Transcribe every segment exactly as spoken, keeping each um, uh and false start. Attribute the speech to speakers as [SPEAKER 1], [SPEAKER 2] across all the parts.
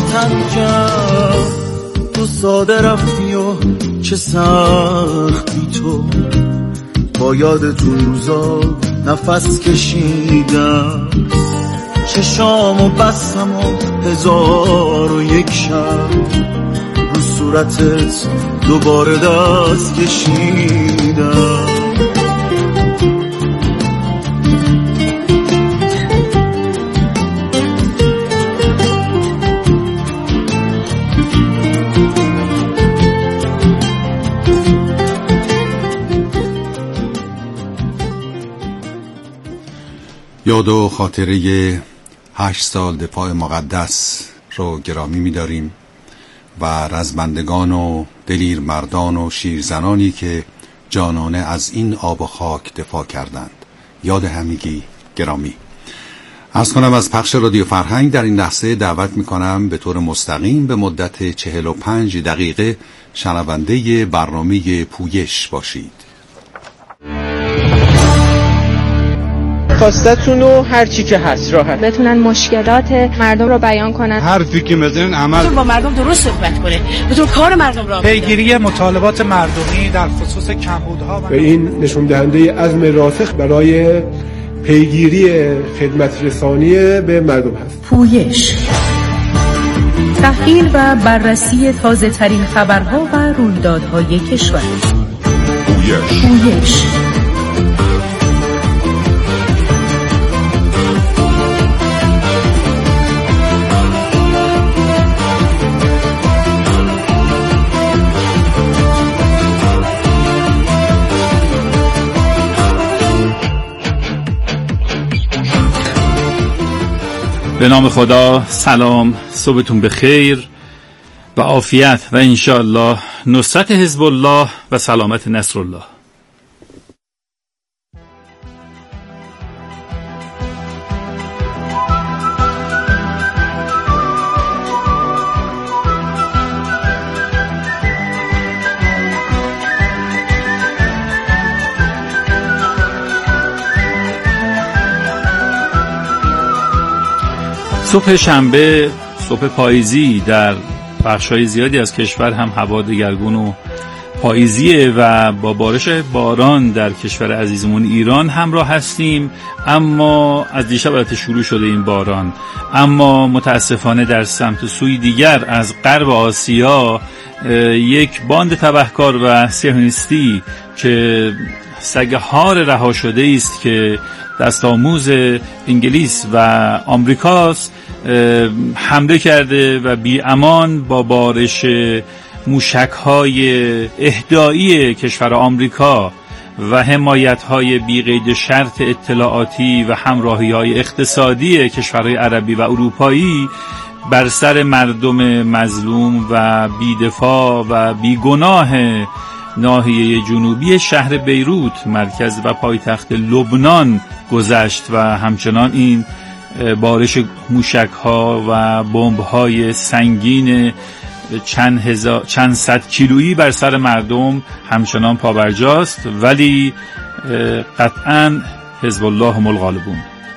[SPEAKER 1] تن کرد. تو ساده رفتی و چه سخت بی تو، با یاد تو روزا نفس کشیدم. چشامو بستم و هزار و یک شب رو صورتت دوباره دست کشیدم.
[SPEAKER 2] یاد و خاطره هشت سال دفاع مقدس رو گرامی می‌داریم و رزمندگان و دلیر مردان و شیرزنانی که جانانه از این آب و خاک دفاع کردند. یاد همگی گرامی. عرض کنم از پخش رادیو فرهنگ در این لحظه دعوت می‌کنم به طور مستقیم به مدت چهل و پنج دقیقه شنونده برنامه پویش باشید.
[SPEAKER 3] خواستتون و هر چی که هست راحت
[SPEAKER 4] بتونن مشکلات مردم رو بیان کنن،
[SPEAKER 5] حرفی که میزنن عمل
[SPEAKER 6] با مردم درست صحبت کنه، بتون کار مردم را
[SPEAKER 7] پیگیری مطالبات مردمی در خصوص کمبودها
[SPEAKER 8] و این نشون دهنده عزم راسخ برای پیگیری خدمت رسانی به مردم هست.
[SPEAKER 9] پویش، تحلیل و بررسی تازه ترین خبرها و رویدادهای کشور.
[SPEAKER 2] پویش
[SPEAKER 9] پویش
[SPEAKER 10] به نام خدا. سلام، صبحتون بخیر و عافیت و انشاءالله نصرت حزب الله و سلامت نصر الله. صبح شنبه، صبح پاییزی، در بخش‌های زیادی از کشور هم هوا دگرگون و پاییزیه و با بارش باران در کشور عزیزمون ایران همراه هستیم. اما از دیشب البته شروع شده این باران، اما متاسفانه در سمت سوی دیگر از غرب آسیا یک باند تبهکار و صهیونیستی که سگهار رها شده است که دست آموز انگلیس و آمریکاست حمله کرده و بی امان با بارش موشک‌های اهدایی کشور آمریکا و حمایت‌های بی قید شرط اطلاعاتی و همراهی‌های اقتصادی کشورهای عربی و اروپایی بر سر مردم مظلوم و بی‌دفاع و بی‌گناه ناحیه جنوبی شهر بیروت، مرکز و پایتخت لبنان گذشت و همچنان این بارش موشک‌ها و بمب‌های سنگین چند هزار چند صد کیلویی بر سر مردم همچنان پابرجاست، ولی قطعاً حزب الله هم الغالبون.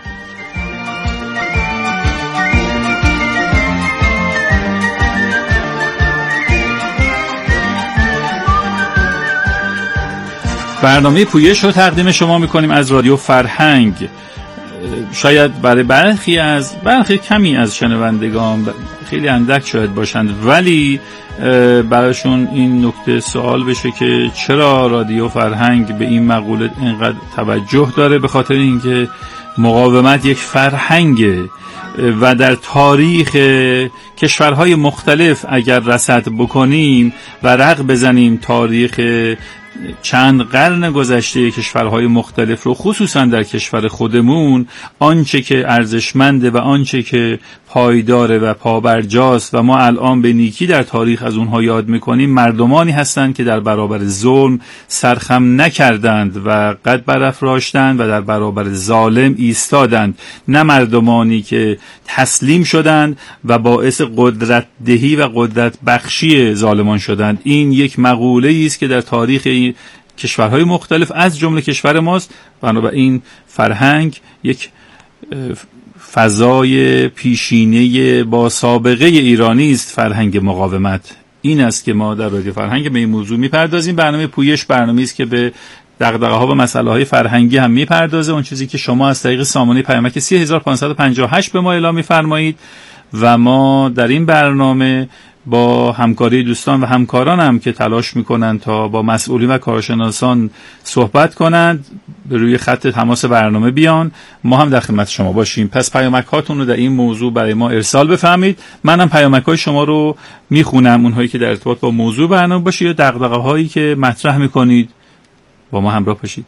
[SPEAKER 10] برنامه پویش رو تقدیم شما میکنیم از رادیو فرهنگ. شاید برای برخی از برخی کمی از شنوندگان خیلی اندک شاید باشند، ولی براشون این نکته سوال بشه که چرا رادیو فرهنگ به این مقوله اینقدر توجه داره. به خاطر اینکه مقاومت یک فرهنگه و در تاریخ کشورهای مختلف اگر رصد بکنیم و رق بزنیم تاریخ چند قرن گذشته کشورهای مختلف رو، خصوصا در کشور خودمون، آنچه که ارزشمنده و آنچه که پایداره و پابرجاست و ما الان به نیکی در تاریخ از اونها یاد میکنیم، مردمانی هستند که در برابر ظلم سرخم نکردند و قد برافراشتند و در برابر ظالم ایستادند، نه مردمانی که تسلیم شدند و باعث قدرت دهی و قدرت بخشی ظالمان شدند. این یک مقوله است که در تاریخ کشورهای مختلف از جمله کشور ماست. بنابراین فرهنگ یک فضای پیشینه با سابقه ایرانی است فرهنگ مقاومت. این است که ما در رادیو فرهنگ به این موضوع میپردازیم. برنامه پویش برنامه‌ای است که به دغدغه‌ها و مسائل‌های فرهنگی هم میپردازه. اون چیزی که شما از طریق سامانه پیامک سه هزار و پانصد و پنجاه و هشت به ما اعلام می‌فرمایید و ما در این برنامه با همکاری دوستان و همکاران هم که تلاش میکنند تا با مسئولین و کارشناسان صحبت کنند به روی خط تماس برنامه بیان، ما هم در خدمت شما باشیم. پس پیامک هاتون رو در این موضوع برای ما ارسال بفرمایید. منم پیامک های شما رو میخونم، اونهایی که در ارتباط با موضوع برنامه باشه یا دغدغه هایی که مطرح میکنید با ما همراه باشید.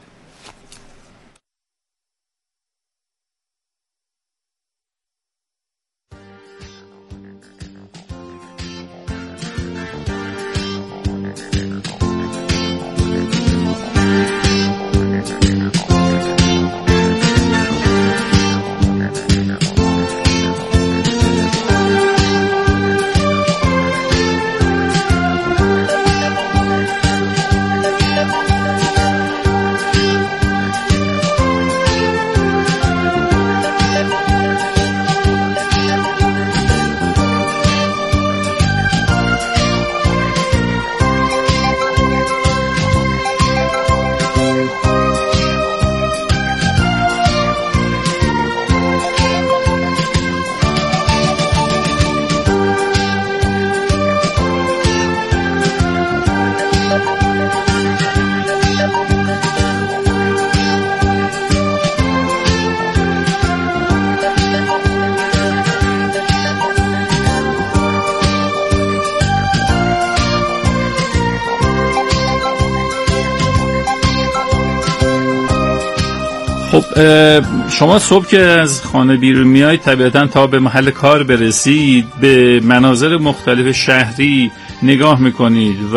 [SPEAKER 10] خب شما صبح که از خانه بیرون میایید طبیعتاً تا به محل کار برسید به مناظر مختلف شهری نگاه میکنید و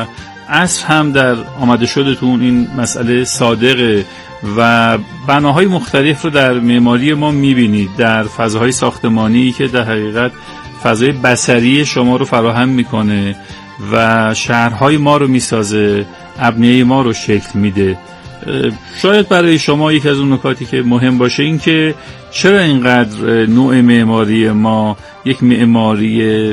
[SPEAKER 10] عصر هم در آمده شدتون این مسئله صادقه و بناهای مختلف رو در معماری ما میبینید، در فضاهای ساختمانی که در حقیقت فضای بصری شما رو فراهم میکنه و شهرهای ما رو میسازه، ابنیه ما رو شکل میده. شاید برای شما یک از اون نکاتی که مهم باشه این که چرا اینقدر نوع معماری ما یک معماری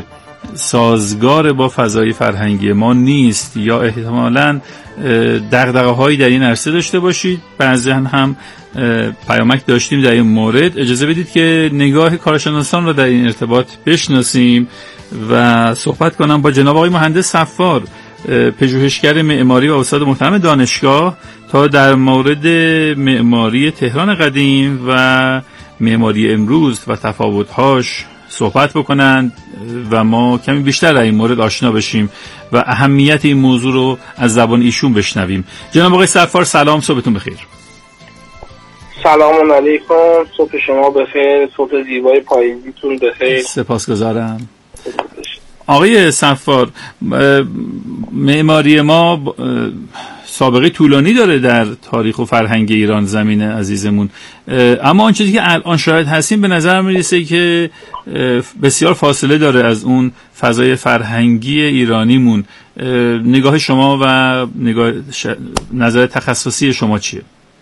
[SPEAKER 10] سازگار با فضای فرهنگی ما نیست، یا احتمالاً دغدغه‌هایی در این عرصه داشته باشید. بعضی‌ها هم پیامک داشتیم در این مورد. اجازه بدید که نگاه کارشناسان رو در این ارتباط بشناسیم و صحبت کنم با جناب آقای مهندس صفار، پژوهشگر معماری و استاد محترم دانشگاه، تا در مورد معماری تهران قدیم و معماری امروز و تفاوت‌هاش صحبت بکنند و ما کمی بیشتر در این مورد آشنا بشیم و اهمیت این موضوع رو از زبان ایشون بشنویم. جناب آقای صفار سلام، صبحتون بخیر.
[SPEAKER 5] سلام علیکم، صبح شما بخیر، صبح زیبای پاییزیتون بخیر.
[SPEAKER 10] سپاسگزارم. آقای صفار، معماری ما سابقه طولانی داره در تاریخ و فرهنگ ایران زمین عزیزمون، اما آن چیزی که الان شاهد هستیم به نظر میرسه که بسیار فاصله داره از اون فضای فرهنگی ایرانیمون. نگاه شما و نگاه ش... نظر تخصصی شما چیه؟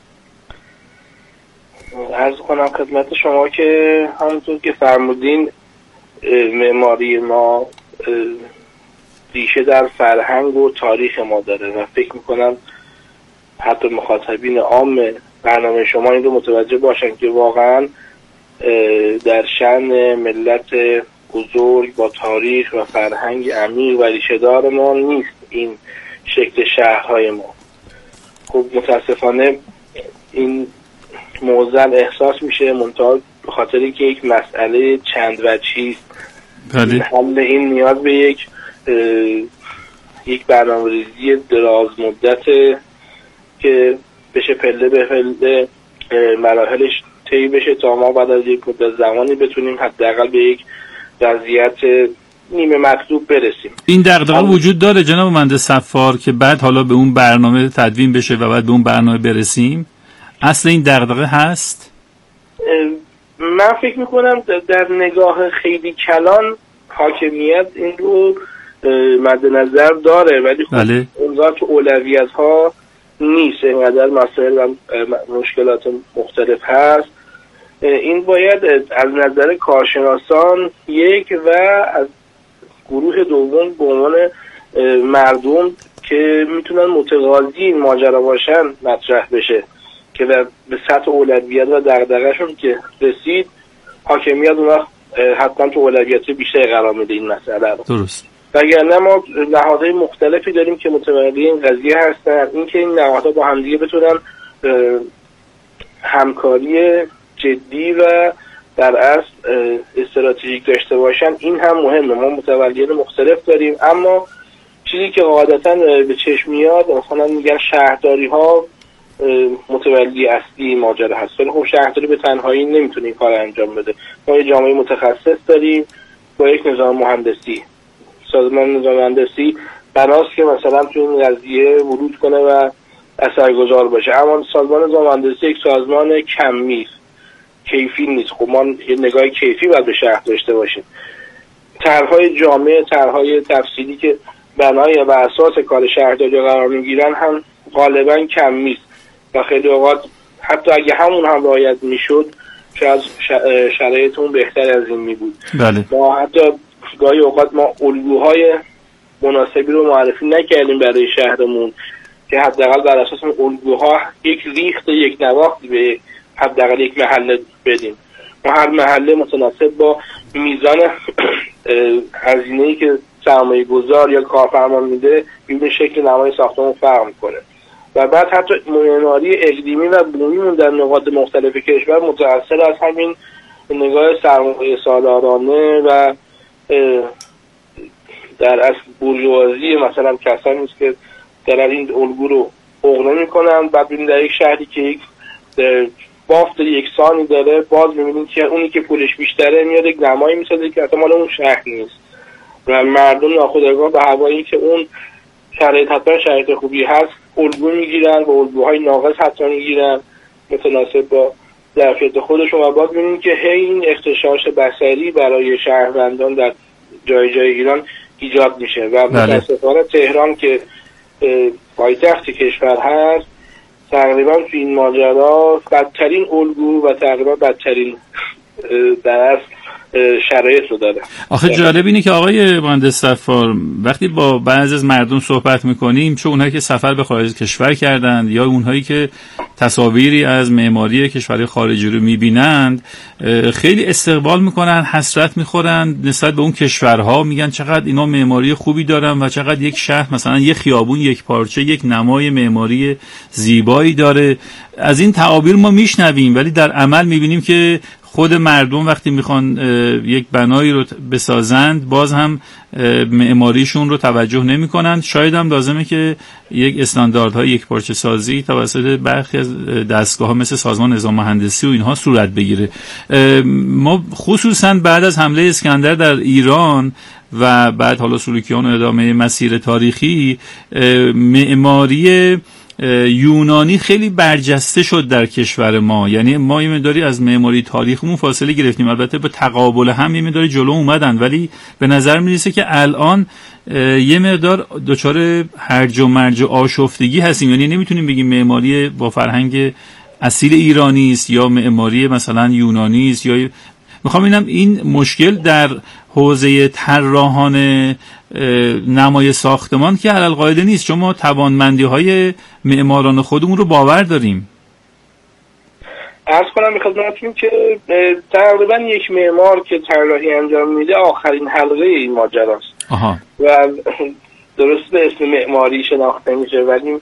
[SPEAKER 5] عرض کنم خدمت شما که همونطور که فرمودین معماری ما ریشه در فرهنگ و تاریخ ما داره و فکر میکنم حتی مخاطبین عام برنامه شما این رو متوجه باشن که واقعا در شأن ملت بزرگ با تاریخ و فرهنگ عمیق و ریشه دار ما نیست این شکل شهرهای ما. خب متاسفانه این موزل احساس میشه منتها به خاطر اینکه یک مسئله چند وجهی است. حل این نیاز به یک یک برنامه‌ریزی دراز مدت که بشه پله به پله مراحلش طی بشه تا ما بعد از یک مدت زمانی بتونیم حداقل به یک وضعیت نیمه مطلوب برسیم.
[SPEAKER 10] این دغدغه وجود داره جناب مهندس صفار که بعد حالا به اون برنامه تدوین بشه و بعد به اون برنامه برسیم؟ اصل این دغدغه هست؟
[SPEAKER 5] من فکر میکنم در نگاه خیلی کلان حاکمیت این رو مد نظر داره، ولی خب
[SPEAKER 10] بله.
[SPEAKER 5] اونجا تو اولویت ها نیست. اینقدر مسائل و مشکلات مختلف هست این باید از نظر کارشناسان یک و از گروه دوم به عنوان مردم که میتونن متقاضی این ماجرا باشن مطرح بشه که به سطح اولویت و دغدغه‌شون که رسید حاکمیت اونا حتما تو اولویت بیشتر قرار میده این مسئله رو.
[SPEAKER 10] درست.
[SPEAKER 5] وگرنه ما نهادهای مختلفی داریم که متولی این قضیه هستن، اینکه این نهادها با همدیگه بتونن همکاری جدی و در اصل استراتژیک داشته باشن این هم مهمه. ما متولیان مختلف داریم، اما چیزی که قاعدتاً به چشم میاد مثلا میگن شهرداری ها متولی اصلی ماجرا هست، ولی خب شهرداری به تنهایی نمیتونه این کار انجام بده. ما یه جامعه متخصص داریم با یک نظام مهندسی، سازمان نظام مهندسی بناست که مثلا تو این قضیه ورود کنه و اثرگذار باشه، اما سازمان نظام مهندسی یک سازمان کمی کیفی نیست. خب ما یه نگاه کیفی باید به شهر داشته باشیم. طرح‌های جامع، طرح‌های تفصیلی که بنای و اساس کار شهرداری قرار میگیرن هم غالبا کمی است و خیلی اوقات حتی اگه همون هم رعایت میشد شاید شرایطمون بهتر از این می بود.
[SPEAKER 10] بله.
[SPEAKER 5] ما حتی گاهی اوقات ما الگوهای مناسبی رو معرفی نکردیم برای شهرمون که حداقل بر اساس اون الگوها یک ریخت یک نواختی به حداقل یک محله بدیم. ما هر محله متناسب با میزان هزینه‌ای که سرمایه گذار یا کارفرما میده این شکل نمای ساختمون فرق میکنه و بعد حتی معماری اقلیمی و بومیمون در نقاط مختلف کشور متأثر از همین نگاه سرمایه سالارانه و در اصل بورژوازی مثلا کسانی است که در این الگو رو اغنه میکنن. بعد ببینید در یک شهری که یک بافت یکسانی داره باز میبینید که اونی که پولش بیشتره میاد یک نمایی میسازه که احتمال اون شهر نیست و مردم ناخودآگاه به هوایی که اون شرایط حتما شرایط خوبی هست الگو میگیرن و الگوهای ناقص حتما میگیرن متناسب با ظرفیت خودشون و باز میبینید که هی این اختشاش بصری برای شهروندان در جای جای ایران ایجاد میشه و متاسفانه تهران که پایتخت کشور هست تقریبا تو این ماجرا بدترین الگو و تقریبا بدترین در اصل شرایط رو داره.
[SPEAKER 10] آخه جالب اینه که آقای مهندس صفار وقتی با بعضی از مردم صحبت میکنیم، چه اونهایی که سفر به خارج کشور کردند یا اونهایی که تصاویری از معماری کشورهای خارجی رو میبینند، خیلی استقبال میکنن، حسرت میخورن نسبت به اون کشورها، میگن چقدر اینا معماری خوبی دارن و چقدر یک شهر مثلا یک خیابون یک پارچه یک نمای معماری زیبایی داره. از این تعابیر ما میشنویم ولی در عمل میبینیم که خود مردم وقتی میخوان یک بنایی رو بسازند باز هم معماریشون رو توجه نمی کنند. شاید هم لازمه که یک استانداردهای یک پارچه سازی توسط برخی از دستگاه ها مثل سازمان نظام مهندسی و اینها صورت بگیره. ما خصوصا بعد از حمله اسکندر در ایران و بعد حالا سلوکیان و ادامه مسیر تاریخی معماری یونانی خیلی برجسته شد در کشور ما، یعنی ما یه مقداری از معماری تاریخمون فاصله گرفتیم، البته به تقابل هم یه مقداری جلو اومدن ولی به نظر میرسه که الان یه مقدار دچار هرج و مرج و آشفتگی هستیم، یعنی نمیتونیم بگیم معماری با فرهنگ اصیل ایرانی است یا معماری مثلا یونانی است. یا میخوام ببینم این مشکل در حوزه طراحان نمای ساختمان که علل قاعده نیست، چون ما توانمندی های معماران خودمون رو باور داریم.
[SPEAKER 5] عرض کنم میخواستم که تقریبا یک معمار که طراحی انجام میده آخرین حلقه این ماجراست و درست به اسم معماری شناخته میشه ولی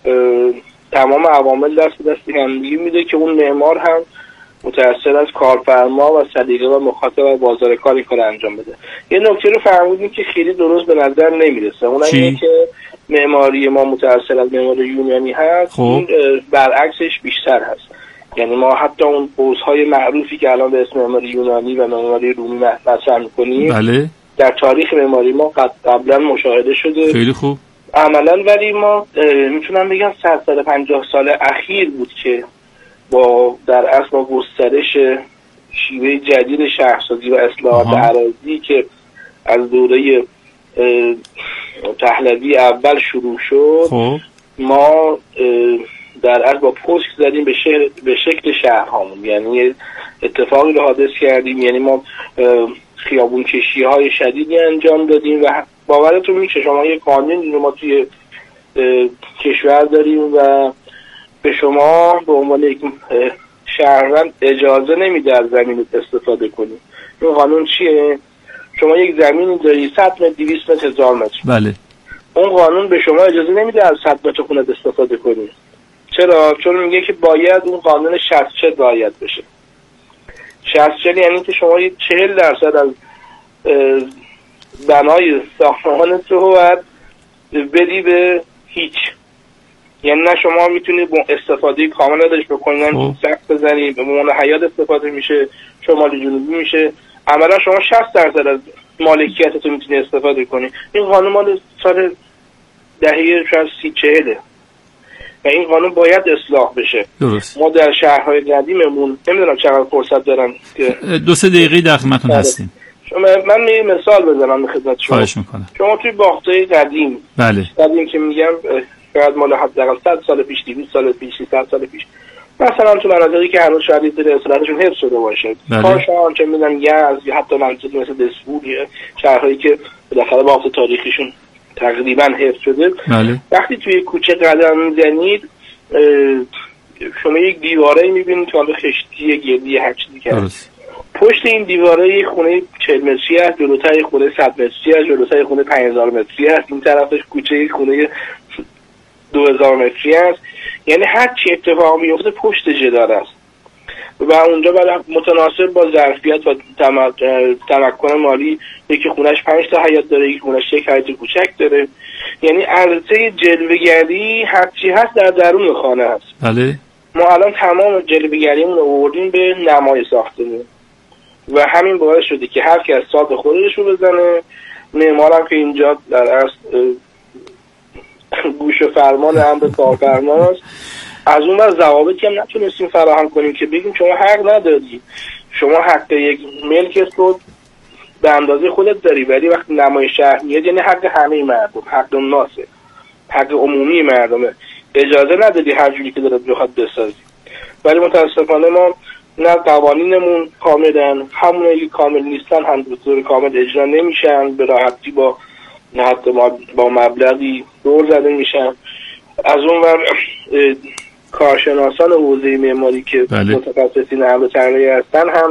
[SPEAKER 5] تمام عوامل دست به دست همدیگه میده که اون معمار هم متأثر از کارفرما و سلیقه و مخاطب و بازار کاری کار انجام بده. یه نکته رو فرمودیم که خیلی درست به نظر نمیرسه، اون اینه که معماری ما متأثر از معماری یونانی هست. خب. برعکسش بیشتر هست، یعنی ما حتی اون قوس‌های معروفی که الان به اسم معماری یونانی و معماری رومی مطرح می‌کنیم
[SPEAKER 10] بله.
[SPEAKER 5] در تاریخ معماری ما قبلا مشاهده شده.
[SPEAKER 10] خیلی خوب.
[SPEAKER 5] عملاً ولی ما میتونم بگم صد تا پنجاه سال اخیر بود که با در اصل با گسترش شیوه جدید شهرسازی و اصلاحات اراضی که از دوره پهلوی اول شروع شد خب. ما در اصل با پشت زدیم به شهر به شکل شهرهامون، یعنی اتفاقی رو حادث کردیم. یعنی ما خیابون کشی های شدیدی انجام دادیم و باورتون میشه شما یه قانون رو ما توی کشور داریم و به شما به عنوان یک شهروند اجازه نمیده از زمین استفاده کنید. این قانون چیه؟ شما یک زمینی داری صد متر، دویست متر، هزار متر.
[SPEAKER 10] بله.
[SPEAKER 5] اون قانون به شما اجازه نمیده از صد متر خونت استفاده کنید. چرا؟ چون میگه که باید اون قانون شصت چهل رعایت بشه. شصت چهل یعنی که شما یک چهل درصد از بنای ساختمانت رو باید بدی به هیچ. یعنی نه شما میتونید با استفاده کامل ازش بکنید، نه سقف بزنید، به عنوان حیاط استفاده میشه، شمال جنوبی میشه. عملا شما شصت درصد از مالکیتتون میتونید استفاده کنید. این قانون مال سال دهه شاید سی چهله و این قانون باید اصلاح بشه.
[SPEAKER 10] درست.
[SPEAKER 5] ما در شهرهای قدیممون نمیدونم چقدر فرصت دارم که
[SPEAKER 10] دو سه دقیقه در خدمتتون هستیم.
[SPEAKER 5] شما من یه مثال بزنم به خدمت شما.
[SPEAKER 10] خواهش میکنم.
[SPEAKER 5] شما توی باغ‌های قدیم،
[SPEAKER 10] بله،
[SPEAKER 5] قدیم که میگم شاید مال حداقل صد سال پیش، دویست سال پیش، سیصد سال پیش، مثلا تو مناطقی که هنوز شاید در اصالتشون حفظ شده باشه، کارشان چه میدونم یزد یا حتی مناطقی مثل دسفول، شهرهایی که بالاخره باغ تاریخیشون تقریبا حفظ شده.
[SPEAKER 10] بله.
[SPEAKER 5] وقتی توی کوچه قدم میزنید شما یک دیواره میبینید که حالا خشتی، گردی، هر چیزی که پشت این دیواره یک خونه چهل متری است، جلوتر یک خونه صد متری است، جلوتر یک خونه پنج هزار متری است، این طرفش کوچه یک خونه دو هزار متری است. یعنی هر چی اتفاق میفته پشت جدار است و اونجا باید متناسب با ظرفیت و تمکن مالی یکی خونش پنج تا حیاط داره، یکی خونش یک حیاط کوچک داره. یعنی عرضه جلوه‌گری هر چی هست در درون خانه هست.
[SPEAKER 10] بله.
[SPEAKER 5] ما الان تمام جلوه‌گریمون رو آوردیم به نمای ساختمون و همین باعث شده که هر کی از ساعت خودش رو بزنه. معمارم که اینجا در اصل گوش فرمان امر کارفرما است، از اون ور ضوابطی هم نتونستیم فراهم کنیم که بگیم شما حق نداری، شما حق یک ملک رو به اندازه خودت داری، ولی وقتی نمای شهر میاد یعنی حق همه مردم، حق ناسه، حق عمومی مردمه، اجازه نداری هر جوری که دلت بخواد بسازی. ولی متاسفانه ما نه قوانینمون کاملا، همونایی که کامل نیستن هم به طور کامل اجرا نمیشن، به راحتی با نه حتی با مبلغی دور زده میشن. از اون ور کارشناسان حوزه معماری که
[SPEAKER 10] بله.
[SPEAKER 5] متخصصین امر طراحی هستن هم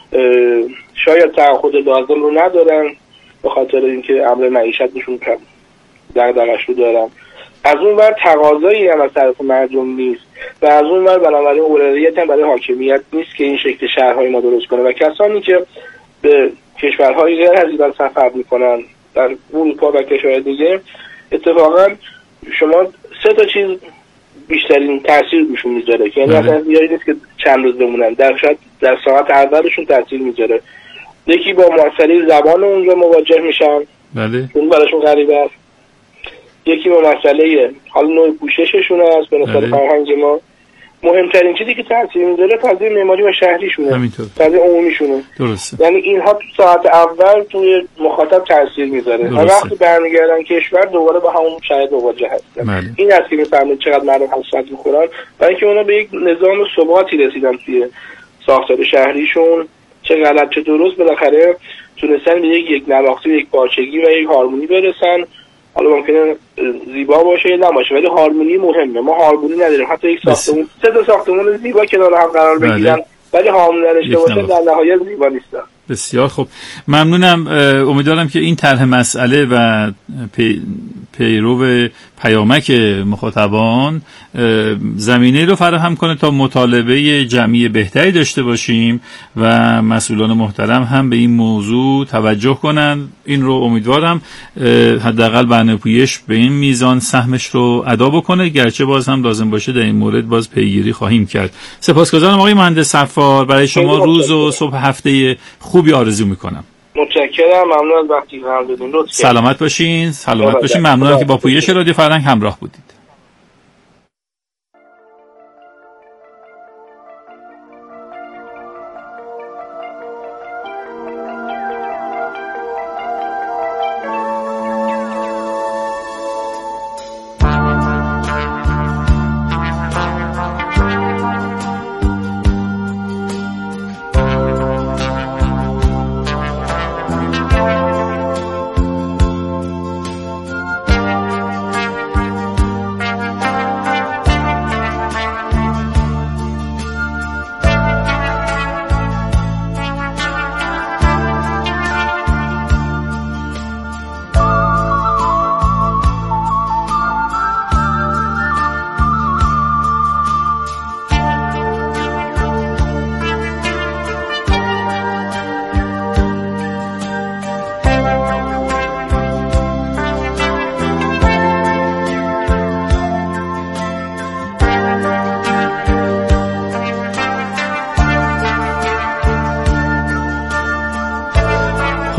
[SPEAKER 5] شاید تعهد لازم رو ندارن به خاطر اینکه امر معیشتشون دغدغه‌اش رو دارن. از اون ور تقاضایی هم از طرف مردم نیست و از اون ور بنابراین اولویت هم برای حاکمیت نیست که این شکل شهرهای ما درست کنه و کسانی که به کشورهای غیر از ایران سفر میکنن در اروپا و کشورهای دیگه، اتفاقا شما سه تا چیز بیشترین تاثیر روشون میذاره که یعنی اصلا نیازی نیست که چند روز بمونن، در شاید در ساعت اولشون تاثیر میذاره. یکی با مسئله زبان اونجا مواجه میشن،
[SPEAKER 10] بله،
[SPEAKER 5] اون براشون غریبه است. یکی با مسئله حال نوع پوشششون است به نسبت فرهنگ ما. مهمترین چیزی که تاثیر میذاره فضای معماری و شهریشونه، فضای عمومیشونه.
[SPEAKER 10] درسته.
[SPEAKER 5] یعنی اینها تو ساعت اول توی مخاطب تاثیر میذاره و وقتی برمیگردن کشور دوباره با همون شاید مواجه هستن.
[SPEAKER 10] بله.
[SPEAKER 5] این است که میفهمید چقدر مردم حسرت میخورن برای اینکه اونا به یک نظام ثباتی رسیدن توی ساختار شهریشون، چه غلط چه درست بالاخره تونستن به یک یک نواختی، یک پارچگی و یک هارمونی برسن. حالا ممکنه زیبا باشه یا نباشه ولی هارمونی مهمه. ما هارمونی نداریم، حتی یک ساختمون سه تا ساختمون زیبا کنار هم قرار بگیرن ولی هارمونی نداشته باشه در نهایت زیبا نیستن.
[SPEAKER 10] بسیار خوب، ممنونم. امیدوارم که این طرح مسئله و پی... پیرو پیامک مخاطبان زمینه رو فراهم کنه تا مطالبه جمعی بهتری داشته باشیم و مسئولان محترم هم به این موضوع توجه کنن. این رو امیدوارم حداقل برنامه‌پویش به این میزان سهمش رو ادا بکنه، گرچه باز هم لازم باشه در این مورد باز پیگیری خواهیم کرد. سپاسگزارم آقای مهندس صفار، برای شما روز و صبح هفته خوبی آرزو میکنم.
[SPEAKER 5] متشکرم، ممنون از وقتی که هم دادین. لطفاً
[SPEAKER 10] سلامت باشین، سلامت باشین. ممنونم که با پویش رادیو فرهنگ همراه بودید.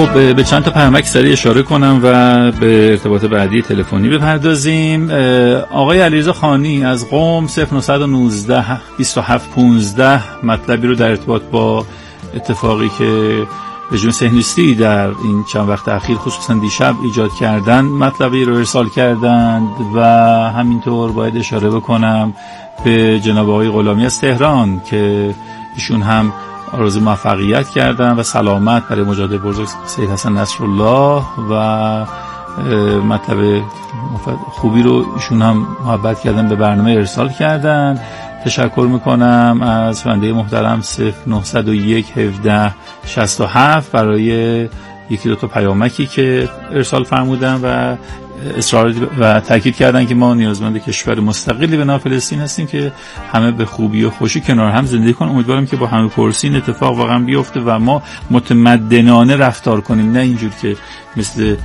[SPEAKER 10] خب به چند تا پیامک سریع اشاره کنم و به ارتباط بعدی تلفنی بپردازیم. آقای علیرضا خانی از قم صفر نه یک نه بیست و هفت پانزده مطلبی رو در ارتباط با اتفاقی که رژیم صهیونیستی در این چند وقت اخیر خصوصا دیشب ایجاد کردن مطلبی رو ارسال کردند و همینطور باید اشاره بکنم به جناب آقای غلامی از تهران که ایشون هم آرزوی موفقیت کردن و سلامت برای مجاهد بزرگ سید حسن نصرالله و مطلب خوبی رو ایشون هم محبت کردن به برنامه ارسال کردن. تشکر میکنم از شنونده محترم صفر نه صفر یک هفده شصت و هفت برای یکی دو تا پیامکی که ارسال فرمودن و اصرار و تاکید کردن که ما نیازمند کشور مستقلی به نام فلسطین هستیم که همه به خوبی و خوشی کنار هم زندگی کنن. امیدوارم که با همه پرسی این اتفاق واقعا بیفته و ما متمدنانه رفتار کنیم، نه اینجور که مثل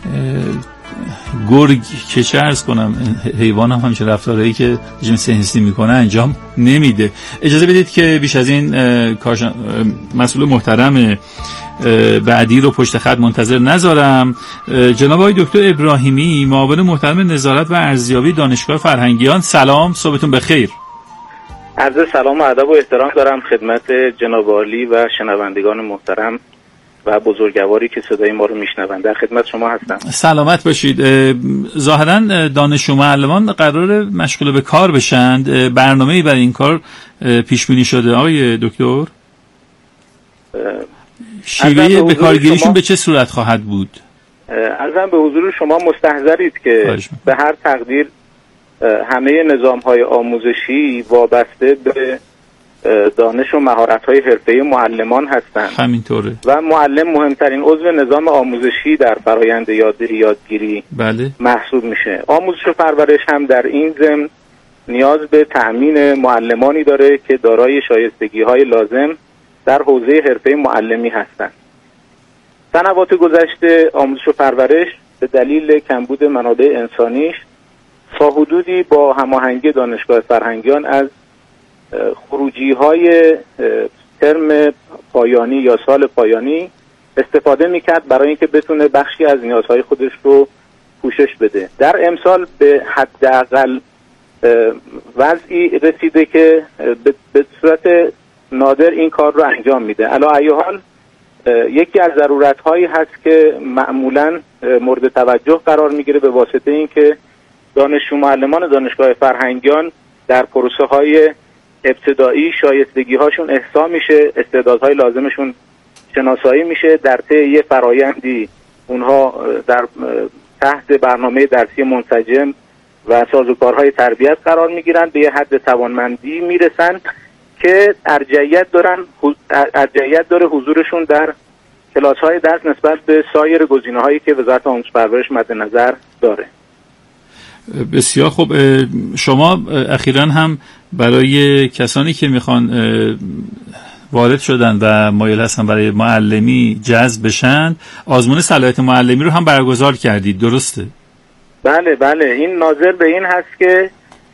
[SPEAKER 10] گرگ که چه عرض کنم حیوان هم همیشه رفتارهایی که رژیم صهیونیستی میکنه انجام نمیده. اجازه بدید که بیش از این مسئول محترم بعدی رو پشت خط منتظر نذارم. جناب آقای دکتر ابراهیمی معاون محترم نظارت و ارزیابی دانشگاه فرهنگیان، سلام، صبحتون بخیر.
[SPEAKER 5] عرض سلام و ادب و احترام دارم خدمت جناب عالی و شنوندگان محترم و بزرگواری که صدای ما رو میشنوند. در خدمت شما هستم.
[SPEAKER 10] سلامت باشید. ظاهرا دانش و معلمان قرار مشغول به کار بشند. برنامه‌ای برای این کار پیش بینی شده آقای دکتر؟ شیوه به کارگیریشون به چه صورت خواهد بود؟
[SPEAKER 5] عرضم به حضور شما مستحضرید که به هر تقدیر همه نظام‌های آموزشی وابسته به دانش و مهارت‌های حرفه‌ای معلمان هستند.
[SPEAKER 10] همینطوره.
[SPEAKER 5] و معلم مهمترین عضو نظام آموزشی در فرآیند یادگیری یادگیری
[SPEAKER 10] بله.
[SPEAKER 5] محسوب میشه. آموزش و پرورش هم در این ضمن نیاز به تأمین معلمانی داره که دارای شایستگی‌های لازم در حوزه حرفه معلمی هستند. سنوات گذشته آموزش و پرورش به دلیل کمبود منابع انسانیش تا حدودی با هماهنگی دانشگاه فرهنگیان از خروجی‌های ترم پایانی یا سال پایانی استفاده می‌کرد برای اینکه بتونه بخشی از نیازهای خودش رو پوشش بده. در امسال به حداقل وضعی رسیده که به صورت نادر این کار رو انجام میده. علی ای حال یکی از ضرورت‌هایی هست که معمولاً مورد توجه قرار میگیره به واسطه اینکه دانشجو معلمان دانشگاه فرهنگیان در پروسه‌های ابتدایی شایستگی‌هاشون احصا میشه، استعدادهای لازمشون شناسایی میشه، در طی یه فرایندی اونها در تحت برنامه درسی منسجم و سازوکارهای تربیت قرار میگیرن، به یه حد توانمندی میرسن که ارجحیت دارن ارجحیت داره حضورشون در کلاس‌های درس نسبت به سایر گزینه‌هایی که وزارت آموزش و پرورش مد نظر داره.
[SPEAKER 10] بسیار خوب. شما اخیراً هم برای کسانی که میخوان وارد شدن و مایل هستن برای معلمی جذب بشن آزمون صلاحیت معلمی رو هم برگزار کردید، درسته؟
[SPEAKER 5] بله بله، این ناظر به این هست که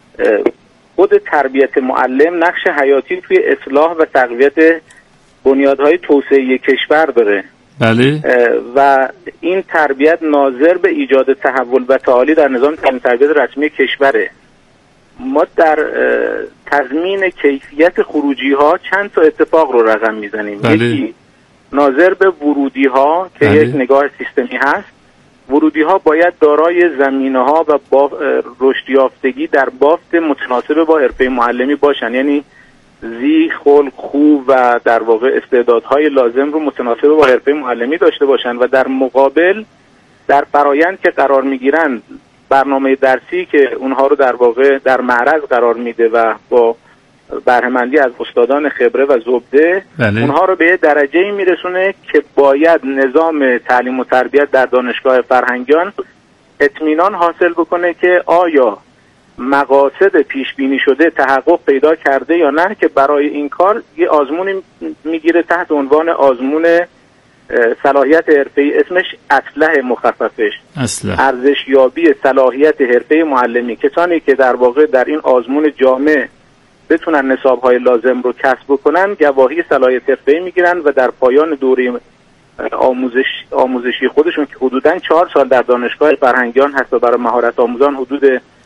[SPEAKER 5] خود تربیت معلم نقش حیاتی توی اصلاح و تقویت بنیادهای توسعه کشور داره.
[SPEAKER 10] بله.
[SPEAKER 5] و این تربیت ناظر به ایجاد تحول و تعالی در نظام تعلیم تربیت رسمی کشوره. ما در تضمین کیفیت خروجی ها چند تا اتفاق رو رقم میزنیم.
[SPEAKER 10] بله.
[SPEAKER 5] یکی ناظر به ورودی ها که
[SPEAKER 10] بله.
[SPEAKER 5] یک نگاه سیستمی هست. ورودی ها باید دارای زمینه ها و با رشد یافتگی در بافت متناسب با حرفه معلمی باشن، یعنی ذی خلق خوب و در واقع استعدادهای لازم رو متناسب با حرفه معلمی داشته باشن و در مقابل در فرایند که قرار میگیرن برنامه درسی که اونها رو در واقع در معرض قرار میده و با بهره‌مندی از استادان خبره و زبده
[SPEAKER 10] بله.
[SPEAKER 5] اونها رو به درجه‌ای میرسونه که باید نظام تعلیم و تربیت در دانشگاه فرهنگیان اطمینان حاصل بکنه که آیا مقاصد پیش بینی شده تحقق پیدا کرده یا نه، که برای این کار یه آزمونی میگیره تحت عنوان آزمون صلاحیت حرفه‌ای، اسمش اسلح مخففش
[SPEAKER 10] اسلح
[SPEAKER 5] ارزش یابی صلاحیت حرفه‌ای معلمی. کسانی که در واقع در این آزمون جامع بتونن نصاب‌های لازم رو کسب بکنن گواهی صلاحیت حرفه‌ای میگیرن و در پایان دوره آموزش آموزشی خودشون که حدوداً چهار سال در دانشگاه فرهنگیان هست و برای مهارت آموزان حدود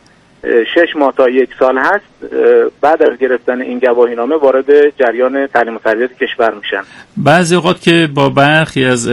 [SPEAKER 5] شش ماه تا یک سال هست، بعد از گرفتن این گواهینامه وارد جریان تعلیم و تربیت کشور میشن.
[SPEAKER 10] بعضی اوقات که با برخی از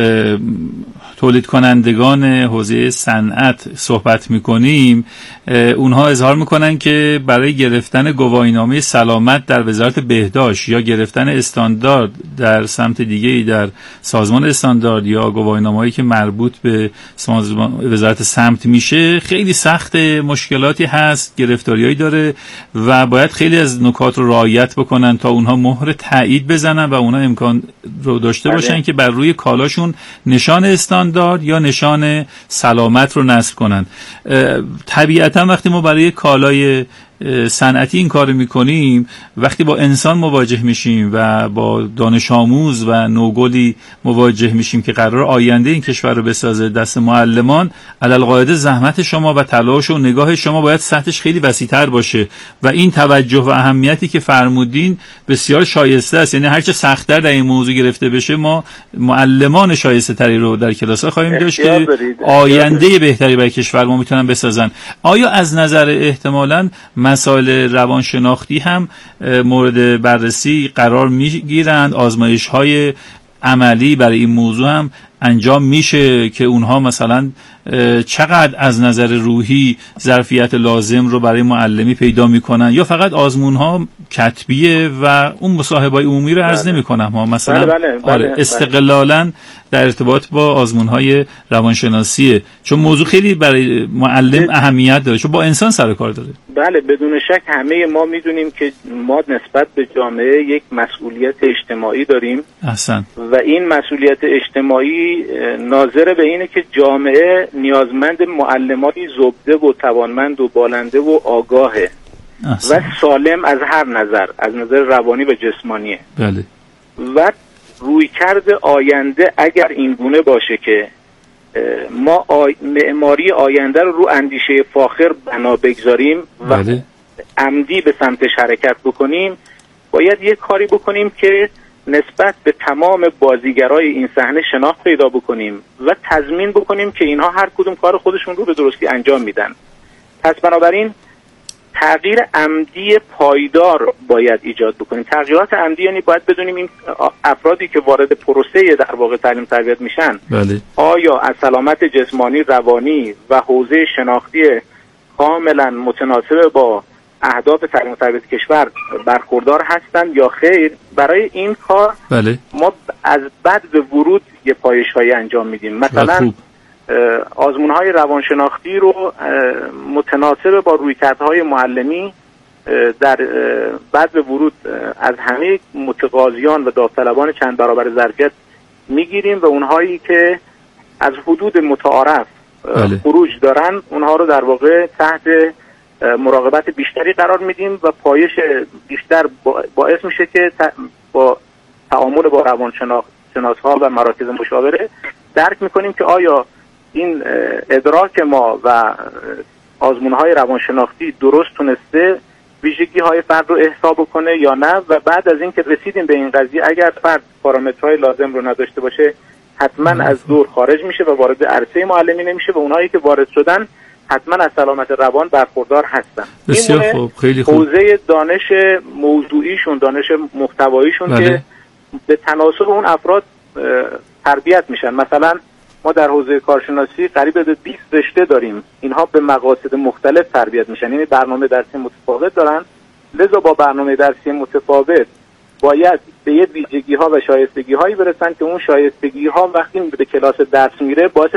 [SPEAKER 10] تولید کنندگان حوزه صنعت صحبت میکنیم، اونها اظهار میکنن که برای گرفتن گواهینامه سلامت در وزارت بهداشت یا گرفتن استاندارد در سمت دیگه‌ای در سازمان استاندارد یا گواهینامه‌ای که مربوط به وزارت سمت میشه خیلی سخت، مشکلاتی هست، گرفتاریایی داره و باید خیلی از نکات رو رعایت بکنن تا اونها مهر تایید بزنن و اونها امکان رو داشته باشن بله. که بر روی کالاشون نشان استاندارد یا نشان سلامت رو نصب کنن. طبیعتا وقتی ما برای کالای صنعتی این کار میکنیم، وقتی با انسان مواجه میشیم و با دانش آموز و نوگلی مواجه میشیم که قرار آینده این کشور رو بسازه دست معلمان، علالقاعده زحمت شما و تلاش و نگاه شما باید سطحش خیلی وسیع‌تر باشه و این توجه و اهمیتی که فرمودین بسیار شایسته است. یعنی هرچه سخت‌تر در این موضوع گرفته بشه، ما معلمان شایسته تری رو در کلاس‌ها خواهیم داشت که آینده بهتری برای کشور ما میتونن بسازن. آیا از نظر احتمالاً مسائل روانشناختی هم مورد بررسی قرار میگیرند؟ آزمایش‌های عملی برای این موضوع هم انجام میشه که اونها مثلا چقدر از نظر روحی ظرفیت لازم رو برای معلمی پیدا میکنن، یا فقط آزمون‌ها کتبیه و اون مصاحبه‌های عمومی رو عرض نمی‌کنم ها مثلا
[SPEAKER 5] بله بله بله
[SPEAKER 10] آره استقلالاً در ارتباط با آزمون‌های روانشناسیه، چون موضوع خیلی برای معلم اهمیت داره، چون با انسان سر کار داره.
[SPEAKER 5] بله بدون شک همه ما میدونیم که ما نسبت به جامعه یک مسئولیت اجتماعی داریم.
[SPEAKER 10] احسن.
[SPEAKER 5] و این مسئولیت اجتماعی ناظر به اینه که جامعه نیازمند معلمانی زبده و توانمند و بالنده و آگاهه
[SPEAKER 10] احسن. و
[SPEAKER 5] سالم از هر نظر، از نظر روانی و جسمانیه.
[SPEAKER 10] بله.
[SPEAKER 5] و رویکرد آینده اگر این گونه باشه که ما آی... معماری آینده رو رو اندیشه فاخر بنا بگذاریم و
[SPEAKER 10] بله.
[SPEAKER 5] عمدی به سمتش حرکت بکنیم، باید یک کاری بکنیم که نسبت به تمام بازیگرای این صحنه شناخت پیدا بکنیم و تضمین بکنیم که اینها هر کدوم کار خودشون رو به درستی انجام میدن. پس بنابراین تغییر عمدی پایدار باید ایجاد بکنیم. تغییرات عمدی یعنی باید بدونیم این افرادی که وارد پروسه در واقع تعلیم تربیت میشن
[SPEAKER 10] بله.
[SPEAKER 5] آیا از سلامت جسمانی، روانی و حوزه شناختی کاملا متناسب با اهداف تعلیم و تربیت کشور برخوردار هستند یا خیر. برای این کار
[SPEAKER 10] بله.
[SPEAKER 5] ما از بعد به ورود یه پایش‌هایی انجام میدیم. مثلا آزمون‌های روانشناختی رو متناسب با رویکردهای معلمی در بعد به ورود از همه متقاضیان و داوطلبان چند برابر ظرفیت میگیریم و اونهایی که از حدود متعارف
[SPEAKER 10] بله.
[SPEAKER 5] خروج دارن اونها رو در واقع تحت مراقبت بیشتری قرار میدیم و پایش بیشتر باعث میشه که با تعامل با روانشناس‌ها و مراکز مشاوره درک میکنیم که آیا این ادراک ما و آزمون‌های روانشناختی درست تونسته ویژگی‌های فرد رو احسا بکنه یا نه، و بعد از اینکه رسیدیم به این قضیه اگر فرد پارامترهای لازم رو نداشته باشه حتما از دور خارج میشه و وارد عرصه معلمی نمیشه و اونهایی که وارد شدن حتما از سلامت روان برخوردار هستن.
[SPEAKER 10] بسیار خوب، خیلی خوب.
[SPEAKER 5] حوزه دانش موضوعیشون، دانش محتواییشون
[SPEAKER 10] بله.
[SPEAKER 5] که به تناسب اون افراد تربیت میشن. مثلا ما در حوزه کارشناسی قریب به بیست رشته داریم، اینها به مقاصد مختلف تربیت میشن، یعنی برنامه درسی متفاوت دارن، لذا با برنامه درسی متفاوت باید به یه ویژگی ها و شایستگی هایی برسن که اون شایستگی ها وقتی به کلاس درس میره باعث